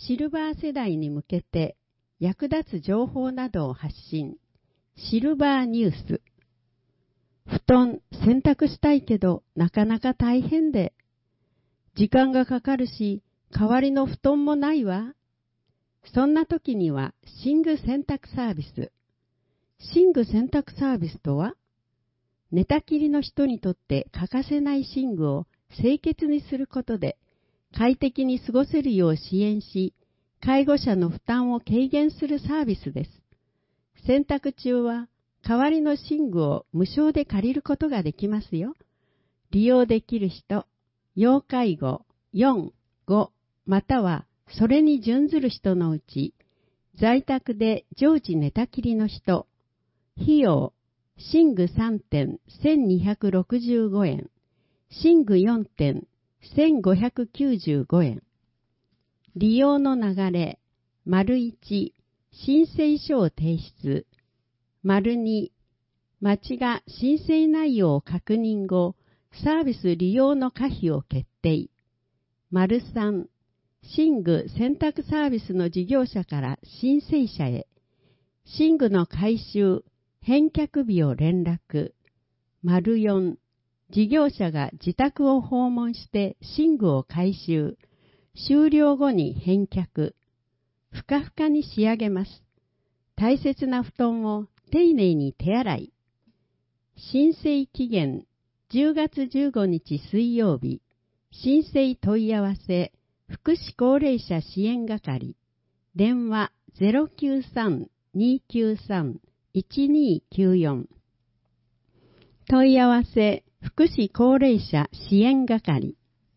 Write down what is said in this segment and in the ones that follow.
シルバー世代に向けて役立つ情報などを発信。シルバーニュース。布団洗濯したいけどなかなか大変で。時間がかかるし、代わりの布団もないわ。そんな時には寝具洗濯サービス。寝具洗濯サービスとは、寝たきりの人にとって欠かせない寝具を清潔にすることで、快適に過ごせるよう支援し、介護者の負担を軽減するサービスです。洗濯中は、代わりの寝具を無償で借りることができますよ。利用できる人、要介護4、5、またはそれに準ずる人のうち、在宅で常時寝たきりの人、費用、寝具3点1265円、寝具4点1595円。利用の流れ、1、申請書を提出。2、町が申請内容を確認後、サービス利用の可否を決定。3、寝具洗濯サービスの事業者から申請者へ。寝具の回収、返却日を連絡。4、事業者が自宅を訪問して寝具を回収。終了後に返却。ふかふかに仕上げます。大切な布団を丁寧に手洗い。申請期限10月15日水曜日。申請問い合わせ福祉高齢者支援係。電話 093-293-1294。問い合わせ福祉高齢者支援係。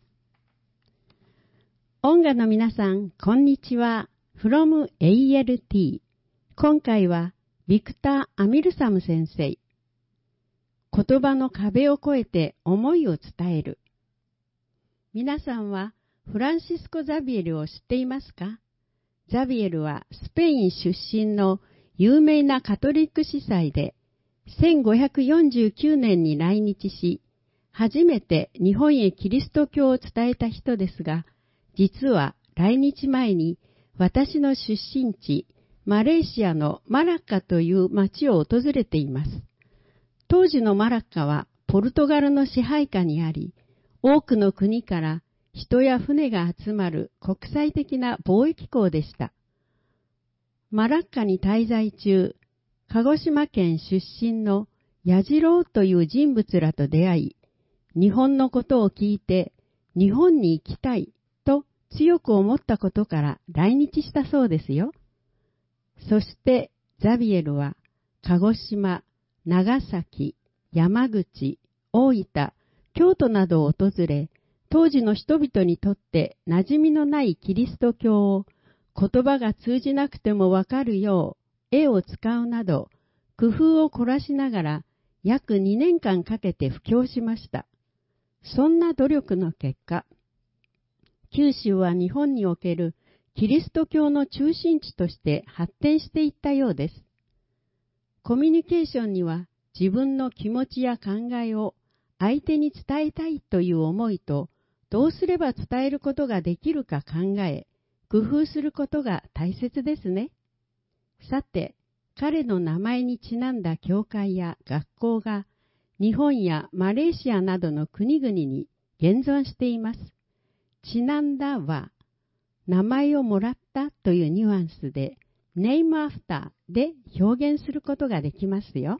音楽の皆さん、こんにちは。from ALT。今回は、ビクター・アミルサム先生。言葉の壁を越えて思いを伝える。皆さんは、フランシスコ・ザビエルを知っていますか？ザビエルは、スペイン出身の有名なカトリック司祭で、1549年に来日し、初めて日本へキリスト教を伝えた人ですが、実は来日前に私の出身地、マレーシアのマラッカという町を訪れています。当時のマラッカはポルトガルの支配下にあり、多くの国から人や船が集まる国際的な貿易港でした。マラッカに滞在中、鹿児島県出身の矢次郎という人物らと出会い、日本のことを聞いて日本に行きたいと強く思ったことから来日したそうですよ。そしてザビエルは鹿児島、長崎、山口、大分、京都などを訪れ、当時の人々にとって馴染みのないキリスト教を言葉が通じなくてもわかるよう絵を使うなど工夫を凝らしながら約2年間かけて布教しました。そんな努力の結果、九州は日本におけるキリスト教の中心地として発展していったようです。コミュニケーションには自分の気持ちや考えを相手に伝えたいという思いと、どうすれば伝えることができるか考え、工夫することが大切ですね。さて、彼の名前にちなんだ教会や学校が日本やマレーシアなどの国々に現存しています。ちなんだは、名前をもらったというニュアンスで、name after で表現することができますよ。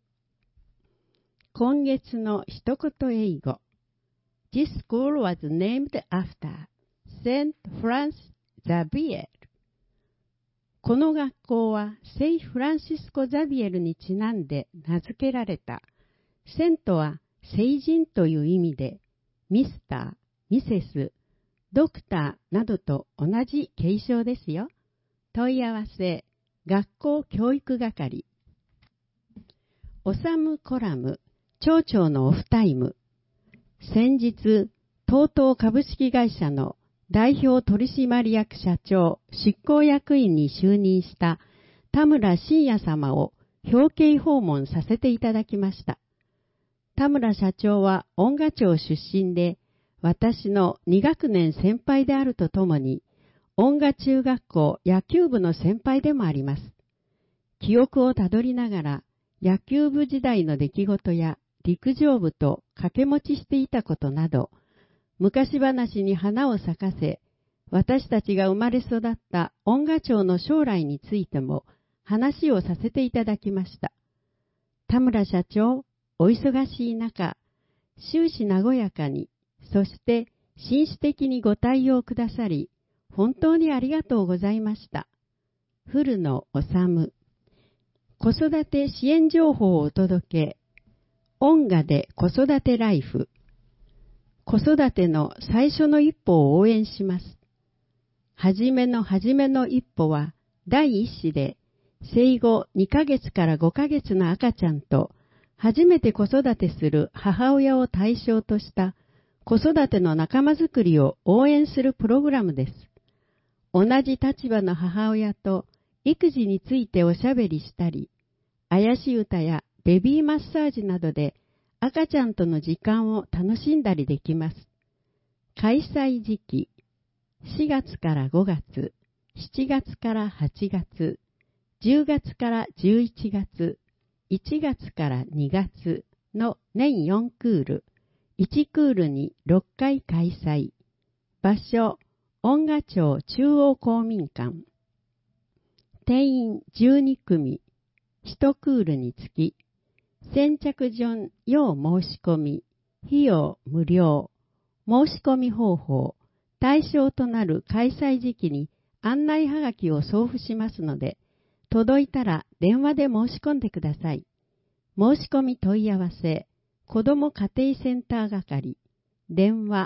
今月の一言英語。This school was named after Saint Francis Xavier。この学校は聖フランシスコ・ザビエルにちなんで名付けられた。セントは聖人という意味で、ミスター、ミセス、ドクターなどと同じ継承ですよ。問い合わせ、学校教育係。オサムコラム、町長のオフタイム。先日、TOTO株式会社の代表取締役社長、執行役員に就任した田村信也様を表敬訪問させていただきました。田村社長は音楽町出身で、私の2学年先輩であるとともに、 音楽中学校野球部の先輩でもあります。記憶をたどりながら、野球部時代の出来事や陸上部と掛け持ちしていたことなど、昔話に花を咲かせ、私たちが生まれ育った音楽町の将来についても話をさせていただきました。田村社長、お忙しい中、終始和やかに、そして紳士的にご対応くださり、本当にありがとうございました。古野治。子育て支援情報をお届け。音楽で子育てライフ。子育ての最初の一歩を応援します。はじめの一歩は第一子で、生後2ヶ月から5ヶ月の赤ちゃんと初めて子育てする母親を対象とした子育ての仲間づくりを応援するプログラムです。同じ立場の母親と育児についておしゃべりしたり、あやし歌やベビーマッサージなどで赤ちゃんとの時間を楽しんだりできます。開催時期、4月から5月、7月から8月、10月から11月、1月から2月の年4クール、1クールに6回開催。場所、音楽町中央公民館。定員12組、1クールにつき、先着順要申し込み、費用無料、申し込み方法、対象となる開催時期に案内はがきを送付しますので、届いたら電話で申し込んでください。申し込み問い合わせ、子ども家庭センター係、電話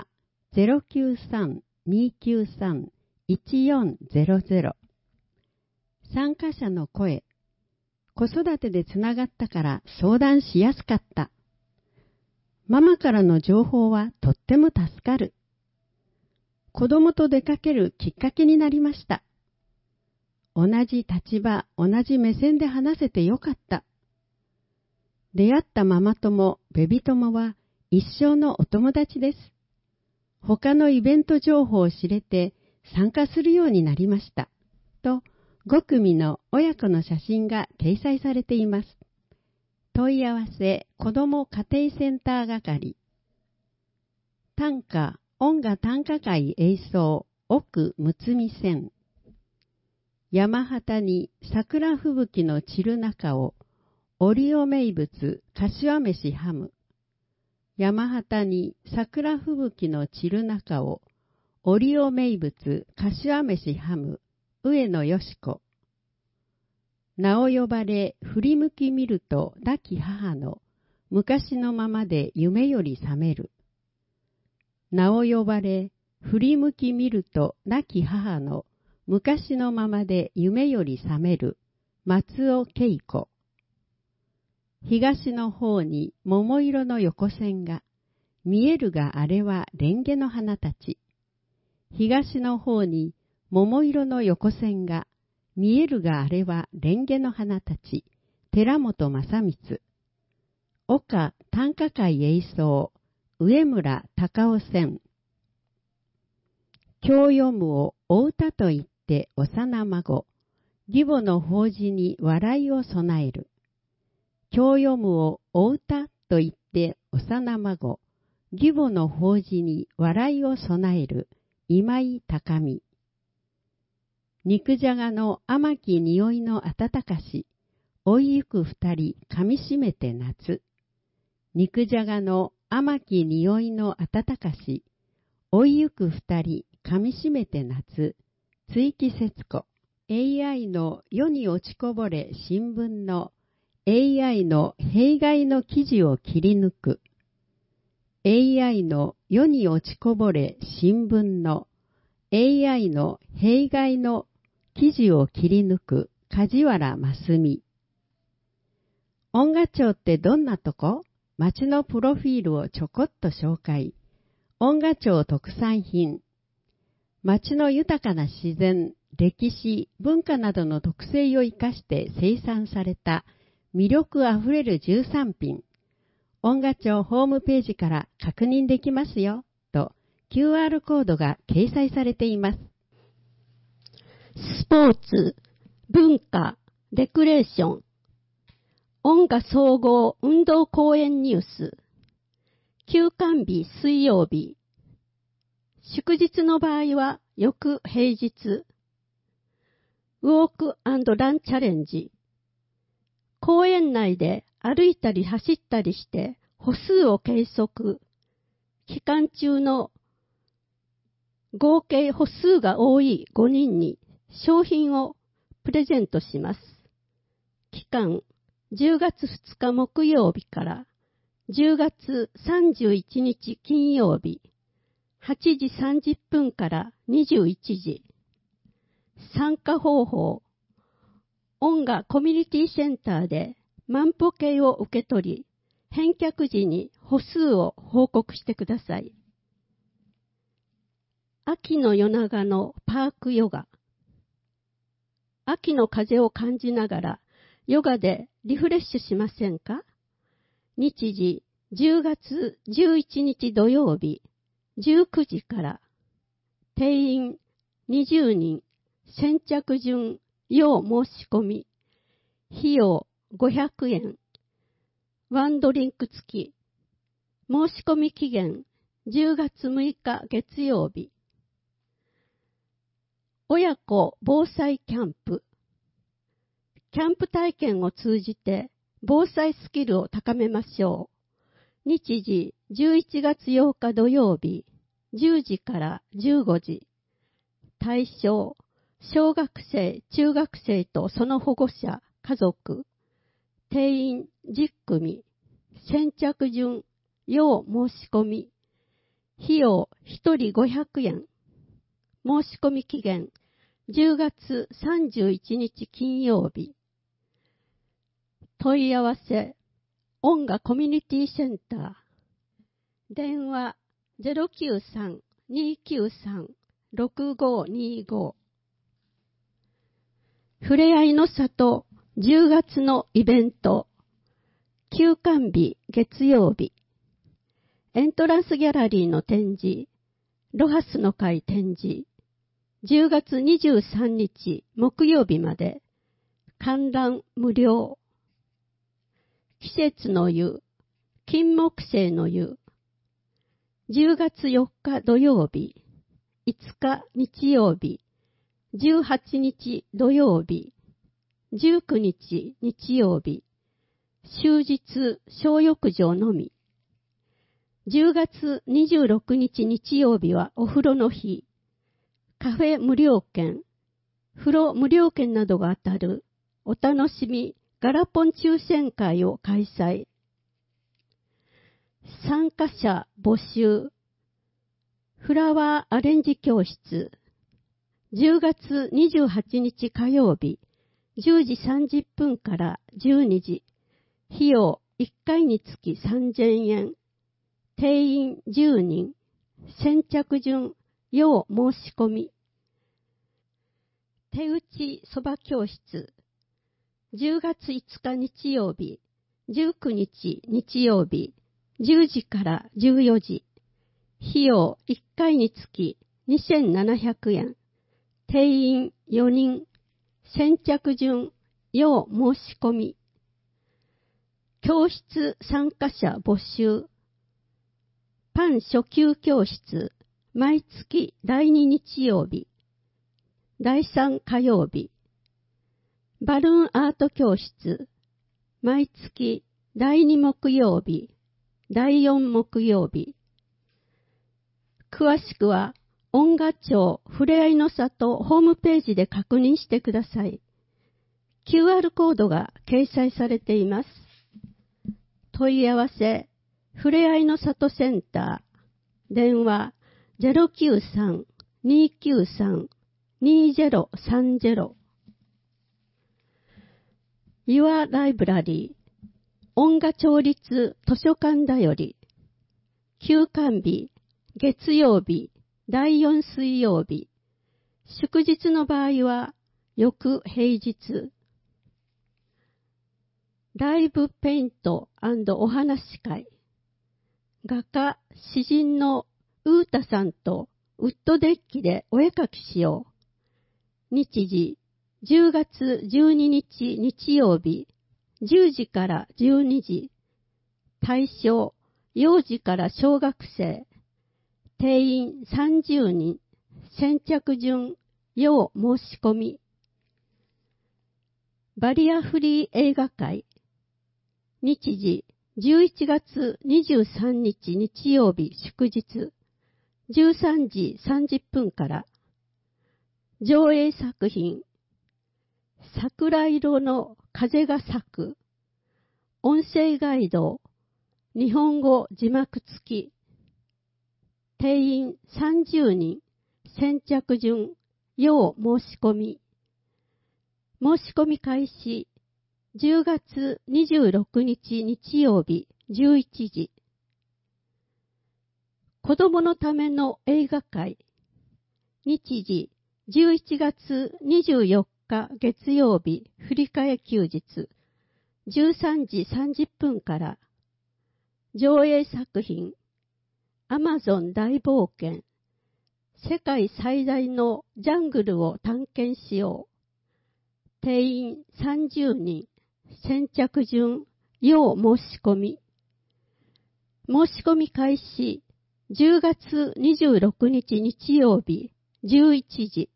093-293-1400。参加者の声、子育てでつながったから相談しやすかった。ママからの情報はとっても助かる。子供と出かけるきっかけになりました。同じ立場、同じ目線で話せてよかった。出会ったママ友、ベビ友は一生のお友達です。他のイベント情報を知れて参加するようになりました。と、5組の親子の写真が掲載されています。問い合わせ、子ども家庭センター係。短歌、音楽短歌会演奏、奥むつみ線。山畑に桜吹雪の散る中を、折尾名物、柏飯ハム。山畑に桜吹雪の散る中を、折尾名物、柏飯ハム、上野よし子。名を呼ばれ、振り向き見ると亡き母の、昔のままで夢より覚める。名を呼ばれ、振り向き見ると亡き母の、昔のままで夢より覚める。松尾恵子。東の方に桃色の横線が、見えるがあれは蓮華の花たち。東の方に桃色の横線が、見えるがあれは蓮華の花たち。寺本正光。岡短歌会演奏、上村隆夫線。今日読むをお歌と言って幼孫。義母の法事に笑いを備える。今日読むをお歌と言って幼孫。義母の法事に笑いを備える。今井高美。肉じゃがの甘き匂いの暖かし。追いゆく二人噛みしめて夏。肉じゃがの甘き匂いの暖かし。追いゆく二人噛みしめて夏。追記節子。AI の世に落ちこぼれ新聞の AI の弊害の記事を切り抜く。AI の世に落ちこぼれ新聞の AI の弊害の記事を切り抜く梶原真澄。音楽町ってどんなとこ？街のプロフィールをちょこっと紹介。音楽町特産品。街の豊かな自然、歴史、文化などの特性を生かして生産された魅力あふれる13品。音楽町ホームページから確認できますよ、と QR コードが掲載されています。 スポーツ、文化、レクレーション、音楽総合運動公園ニュース、休館日水曜日、祝日の場合は翌平日、ウォーク&ランチャレンジ、公園内で歩いたり走ったりして歩数を計測、期間中の合計歩数が多い5人に商品をプレゼントします。期間10月2日木曜日から10月31日金曜日、8時30分から21時。参加方法、音楽コミュニティセンターで万歩計を受け取り、返却時に歩数を報告してください。秋の夜長のパークヨガ。秋の風を感じながらヨガでリフレッシュしませんか？日時10月11日土曜日19時から、定員20人、先着順要申し込み、費用500円、ワンドリンク付き、申し込み期限10月6日月曜日。親子防災キャンプ。キャンプ体験を通じて防災スキルを高めましょう。日時11月8日土曜日10時から15時。対象、小学生、中学生とその保護者、家族。定員10組。先着順要申し込み。費用1人500円。申し込み期限10月31日金曜日。問い合わせ、音楽コミュニティセンター。電話 093-293-6525。ふれあいの里10月のイベント。休館日月曜日。エントランスギャラリーの展示。ロハスの会展示。10月23日木曜日まで。観覧無料。季節の湯。金木犀の湯。10月4日土曜日。5日日曜日。18日土曜日。19日日曜日。終日小浴場のみ。10月26日日曜日はお風呂の日。カフェ無料券、風呂無料券などが当たるお楽しみガラポン抽選会を開催。参加者募集。フラワーアレンジ教室。10月28日火曜日、10時30分から12時。費用1回につき3000円。定員10人。先着順要申し込み。手打ちそば教室。10月5日日曜日、19日日曜日、10時から14時。費用1回につき2700円。定員4人。先着順要申し込み。教室参加者募集。パン初級教室。毎月第2日曜日。第3火曜日。バルーンアート教室。毎月第2木曜日。第4木曜日。詳しくは音楽町ふれあいの里ホームページで確認してください。QR コードが掲載されています。問い合わせ、ふれあいの里センター。電話 093-293-2030。Your Library 音楽町立図書館だより。休館日、月曜日、第4水曜日。祝日の場合は、翌平日。ライブペイント&お話し会。画家、詩人のウータさんとウッドデッキでお絵描きしよう。 日時、10月12日日曜日、10時から12時。対象、幼児から小学生。定員30人。先着順、要申し込み。バリアフリー映画会。日時、11月23日日曜日祝日。13時30分から。上映作品。桜色の風が咲く。音声ガイド。日本語字幕付き。定員30人。先着順。要申し込み。申し込み開始。10月26日日曜日11時。子供のための映画会。日時。11月24日月曜日振り替え休日。13時30分から。上映作品。アマゾン大冒険。世界最大のジャングルを探検しよう。定員30人。先着順。要申し込み。申し込み開始。10月26日日曜日11時。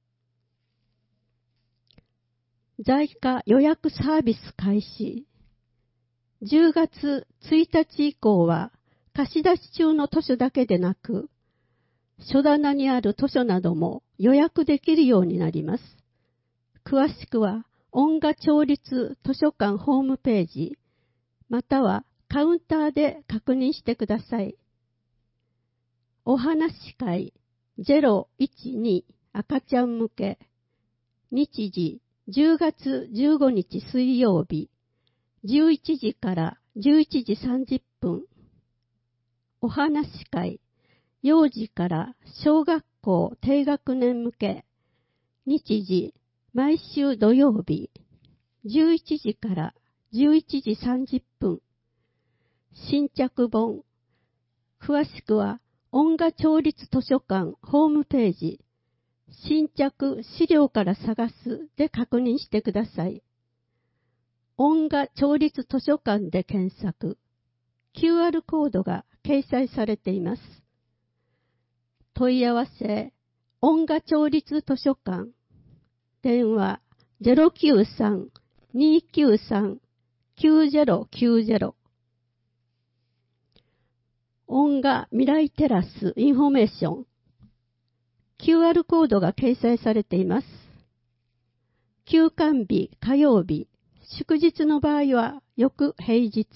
在家予約サービス開始。10月1日以降は貸し出し中の図書だけでなく、書棚にある図書なども予約できるようになります。詳しくは音楽町立図書館ホームページ、またはカウンターで確認してください。お話し会012赤ちゃん向け。日時10月15日水曜日11時から11時30分。お話し会幼児から小学校低学年向け。日時毎週土曜日11時から11時30分。新着本。詳しくは音楽町立図書館ホームページ、新着資料から探すで確認してください。音楽町立図書館で検索。QR コードが掲載されています。問い合わせ、音楽町立図書館。電話093-293-9090。音楽未来テラスインフォメーション。QR コードが掲載されています。休館日火曜日、祝日の場合は翌平日。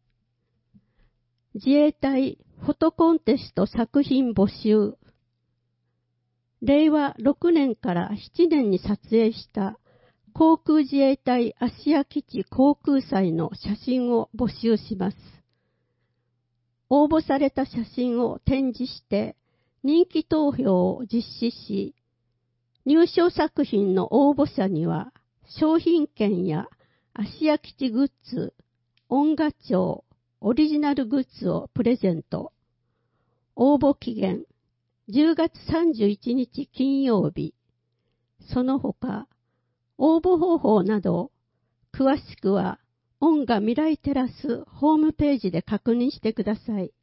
自衛隊フォトコンテスト作品募集。令和6年から7年に撮影した航空自衛隊芦屋基地航空祭の写真を募集します。応募された写真を展示して人気投票を実施し、入賞作品の応募者には商品券や芦屋基地グッズ、音楽町オリジナルグッズをプレゼント。応募期限10月31日金曜日。その他、応募方法など詳しくは音楽未来テラスホームページで確認してください。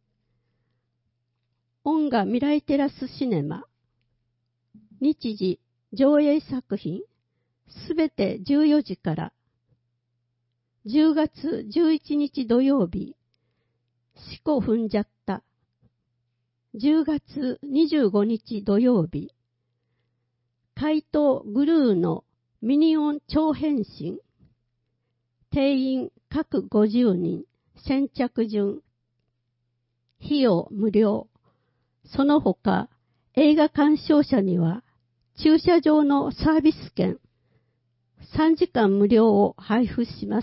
音楽未来テラスシネマ。日時、上映作品、すべて14時から。10月11日土曜日、四股踏んじゃった。10月25日土曜日、怪盗グルーのミニオン超変身。定員各50人、先着順。費用無料。その他、映画鑑賞者には駐車場のサービス券3時間無料を配布します。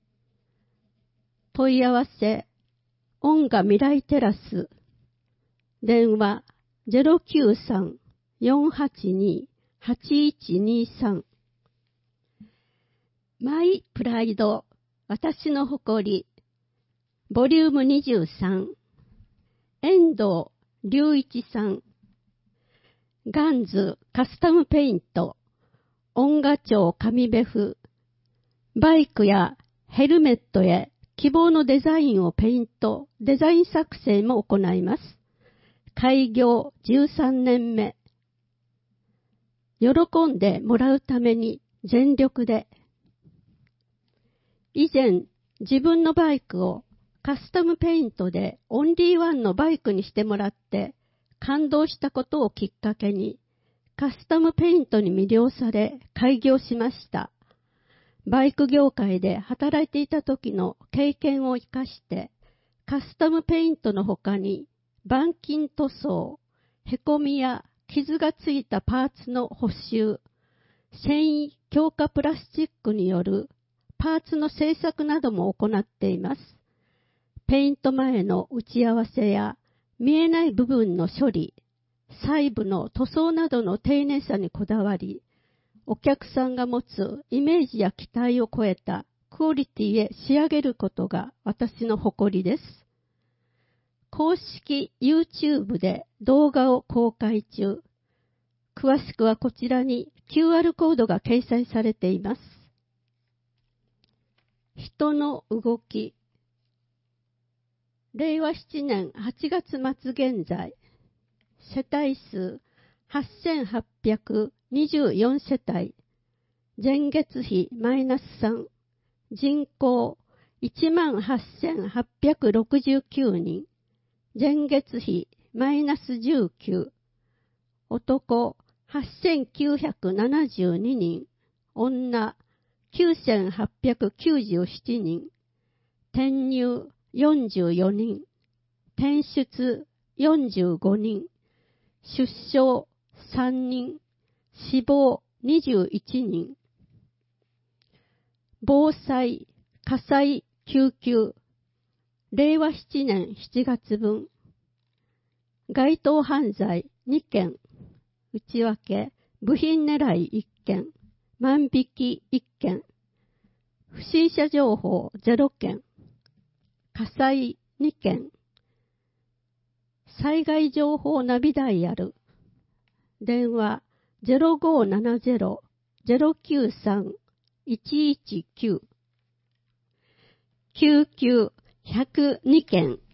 問い合わせ、音楽未来テラス。電話093-482-8123。マイプライド、私の誇り。ボリューム23。遠藤隆一さん。ガンズカスタムペイント。 音賀町上部府、バイクやヘルメットへ希望のデザインをペイント、デザイン作成も行います。開業13年目。喜んでもらうために全力で。以前、自分のバイクをカスタムペイントでオンリーワンのバイクにしてもらって感動したことをきっかけに、カスタムペイントに魅了され開業しました。バイク業界で働いていた時の経験を生かして、カスタムペイントの他に板金塗装、へこみや傷がついたパーツの補修、繊維強化プラスチックによるパーツの製作なども行っています。ペイント前の打ち合わせや見えない部分の処理、細部の塗装などの丁寧さにこだわり、お客さんが持つイメージや期待を超えたクオリティへ仕上げることが私の誇りです。公式 YouTube で動画を公開中。詳しくはこちらに QR コードが掲載されています。人の動き。令和7年8月末現在、世帯数8824世帯、前月比マイナス3、人口18869人、前月比マイナス19、男8972人、女9897人、転入44人、転出45人、出生3人、死亡21人。防災、火災、救急、令和7年7月分。該当犯罪2件、内訳、部品狙い1件、万引き1件、不審者情報0件、火災2件、災害情報ナビダイヤル、電話 0570-093-119、救急102件、